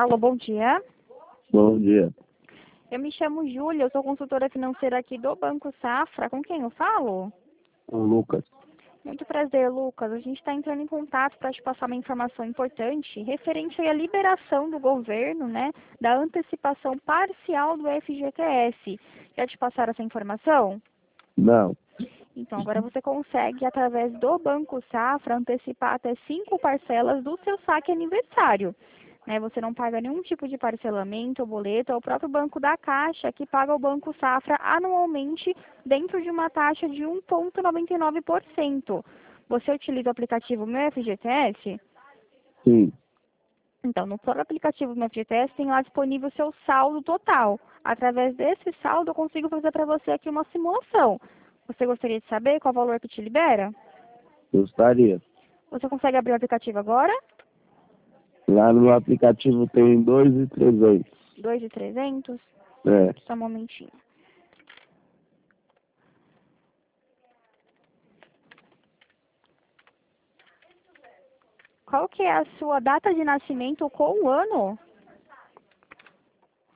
Alô, bom dia. Bom dia, Eu me chamo Júlia, eu sou consultora financeira aqui do Banco Safra. Com quem eu falo? o Lucas. Muito prazer, Lucas. A gente está entrando em contato para te passar uma informação importante referente aí à liberação do governo, né, da antecipação parcial do FGTS. Já te passaram essa informação? Não, Então, agora você consegue, através do Banco Safra, antecipar até 5 parcelas do seu saque aniversário. Né? Você não paga nenhum tipo de parcelamento ou boleto, é o próprio Banco da Caixa que paga ao Banco Safra anualmente dentro de uma taxa de 1,99%. Você utiliza o aplicativo Meu FGTS? sim. Então, no próprio aplicativo Meu FGTS tem lá disponível o seu saldo total. Através desse saldo, eu consigo fazer para você aqui uma simulação. Você gostaria de saber qual o valor que te libera? Gostaria. Você consegue abrir o aplicativo agora? Lá no aplicativo tem 2.300. 2.300? É, Só um momentinho. Qual que é a sua data de nascimento com o ano?